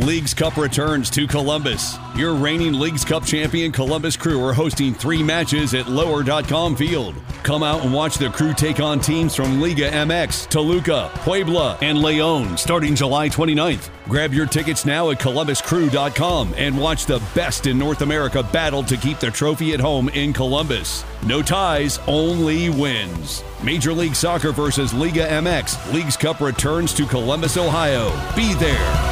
Leagues Cup returns to Columbus. Your reigning Leagues Cup champion Columbus Crew are hosting 3 matches at Lower.com Field. Come out and watch the Crew take on teams from Liga MX, Toluca, Puebla, and León starting July 29th. Grab your tickets now at ColumbusCrew.com and watch the best in North America battle to keep the trophy at home in Columbus. No ties, only wins. Major League Soccer versus Liga MX. Leagues Cup returns to Columbus, Ohio. Be there.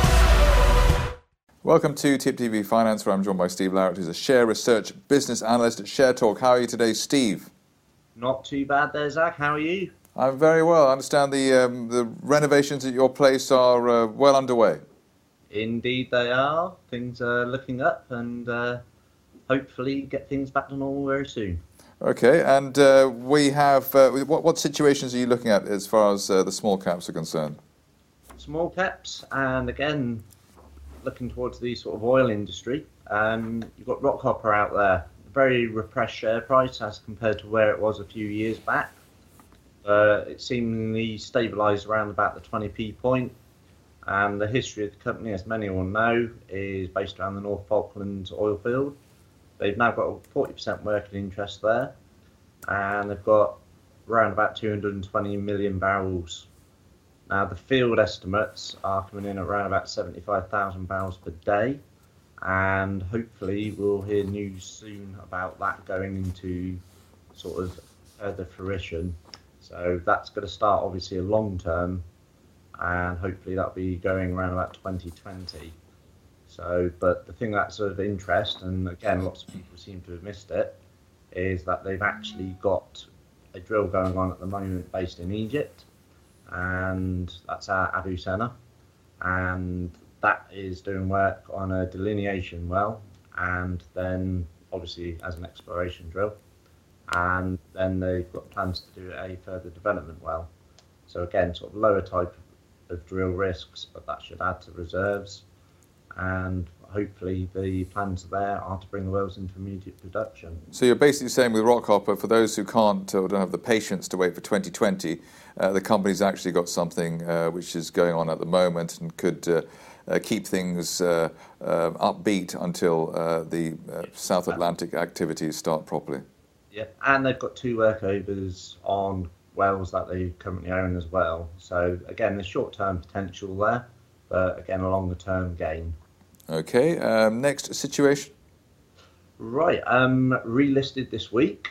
Welcome to Tip TV Finance, where I'm joined by Steve Larratt, who's a share research business analyst at ShareTalk. How are you today, Steve? Not too bad there, Zach. How are you? I'm very well. I understand the renovations at your place are well underway. Indeed they are. Things are looking up and hopefully get things back to normal very soon. Okay, and we have... what situations are you looking at as far as the small caps are concerned? Small caps, and again, looking towards the sort of oil industry. You've got Rockhopper out there. Very repressed share price as compared to where it was a few years back. It seemingly stabilised around about the 20p point. And the history of the company, as many will know, is based around the North Falklands oil field. They've now got a 40% working interest there. And they've got around about 220 million barrels. Now, the field estimates are coming in at around about 75,000 barrels per day. And hopefully we'll hear news soon about that going into sort of further fruition. So that's going to start obviously a long term, and hopefully that'll be going around about 2020. So, but the thing that's of interest, and again lots of people seem to have missed it, is that they've actually got a drill going on at the moment based in Egypt, and that's at Abu Senna, and that is doing work on a delineation well, and then obviously as an exploration drill, and then they've got plans to do a further development well. So again, sort of lower type of drill risks, but that should add to reserves, and hopefully the plans there are to bring the wells into immediate production. So you're basically saying with Rockhopper, for those who can't or don't have the patience to wait for 2020, the company's actually got something which is going on at the moment and could keep things upbeat until the South Atlantic activities start properly. Yeah, and they've got 2 workovers on wells that they currently own as well. So again, there's short-term potential there, but again, a longer-term gain. Okay, next situation. Right, relisted this week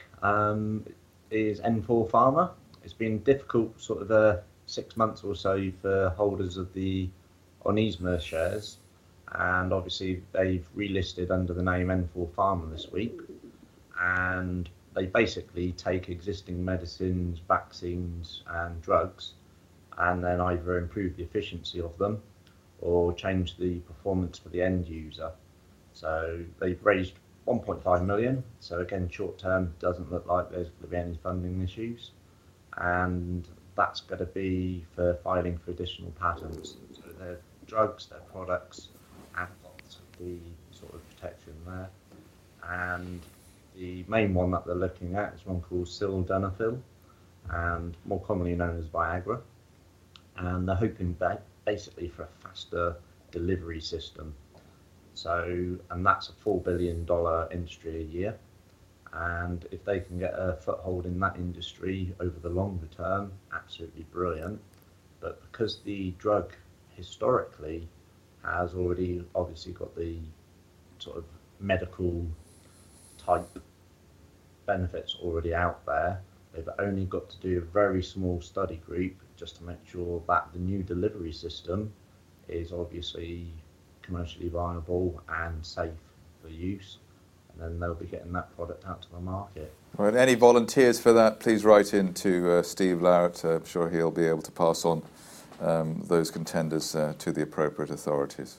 is N4 Pharma. It's been difficult sort of 6 months or so for holders of the Onisma shares, and obviously they've relisted under the name N4 Pharma this week, and they basically take existing medicines, vaccines and drugs, and then either improve the efficiency of them or change the performance for the end user. So they've raised 1.5 million. So again, short term, doesn't look like there's going to be any funding issues. And that's going to be for filing for additional patents. So their drugs, their products, have got the sort of protection there. And the main one that they're looking at is one called sildenafil, and more commonly known as Viagra. And they're hoping basically for a faster delivery system. So, and that's a $4 billion industry a year. And if they can get a foothold in that industry over the longer term, absolutely brilliant. But because the drug historically has already obviously got the sort of medical type benefits already out there, they've only got to do a very small study group just to make sure that the new delivery system is obviously commercially viable and safe for use, and then they'll be getting that product out to the market. Right, any volunteers for that, please write in to Steve Larratt. I'm sure he'll be able to pass on those contenders to the appropriate authorities.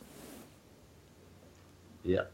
Yeah.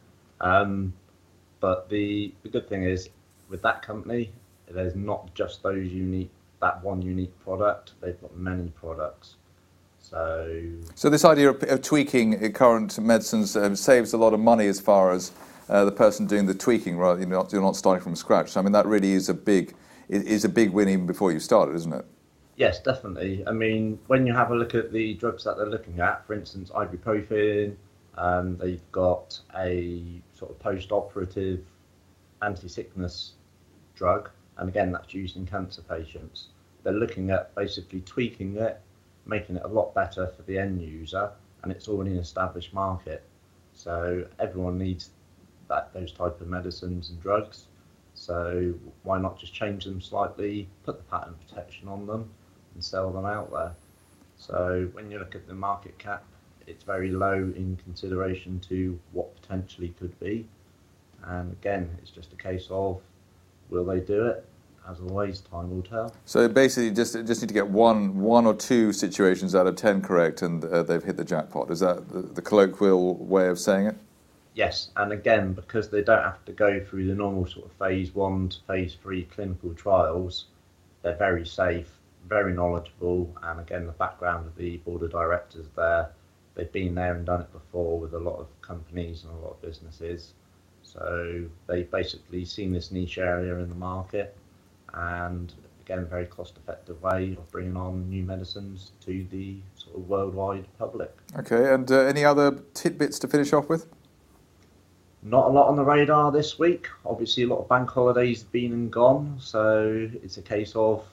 But the good thing is, with that company, there's not just that one unique product. They've got many products. So this idea of tweaking current medicines saves a lot of money as far as the person doing the tweaking, right? You're not starting from scratch. So, I mean, that really is a big win even before you started, isn't it? Yes, definitely. I mean, when you have a look at the drugs that they're looking at, for instance, ibuprofen, they've got a sort of post-operative anti-sickness drug, and again, that's used in cancer patients. They're looking at basically tweaking it, making it a lot better for the end user, and it's already an established market. So everyone needs those type of medicines and drugs. So why not just change them slightly, put the patent protection on them, and sell them out there? So when you look at the market cap, it's very low in consideration to what potentially could be. And again, it's just a case of, will they do it? As always, time will tell. So basically, just need to get one or two situations out of 10 correct, and they've hit the jackpot. Is that the colloquial way of saying it? Yes, and again, because they don't have to go through the normal sort of phase 1 to phase 3 clinical trials, they're very safe, very knowledgeable, and again, the background of the board of directors there, they've been there and done it before with a lot of companies and a lot of businesses. So they've basically seen this niche area in the market, and again, very cost-effective way of bringing on new medicines to the sort of worldwide public. Okay, and any other tidbits to finish off with? Not a lot on the radar this week. Obviously, a lot of bank holidays have been and gone, so it's a case of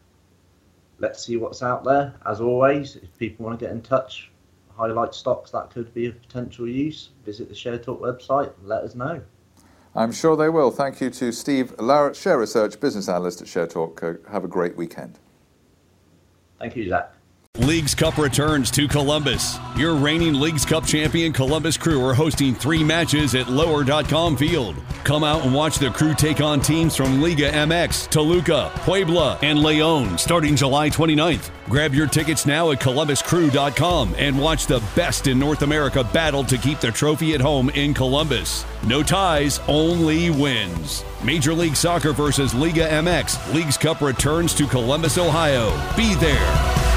let's see what's out there. As always, if people want to get in touch, highlight stocks that could be of potential use, visit the ShareTalk website and let us know. I'm sure they will. Thank you to Steve Larratt, Share Research Business Analyst at ShareTalk. Have a great weekend. Thank you, Zach. Leagues Cup returns to Columbus. Your reigning Leagues Cup champion Columbus Crew are hosting 3 matches at Lower.com Field. Come out and watch the Crew take on teams from Liga MX, Toluca, Puebla, and Leon starting July 29th. Grab your tickets now at ColumbusCrew.com and watch the best in North America battle to keep the trophy at home in Columbus. No ties, only wins. Major League Soccer versus Liga MX. Leagues Cup returns to Columbus, Ohio. Be there.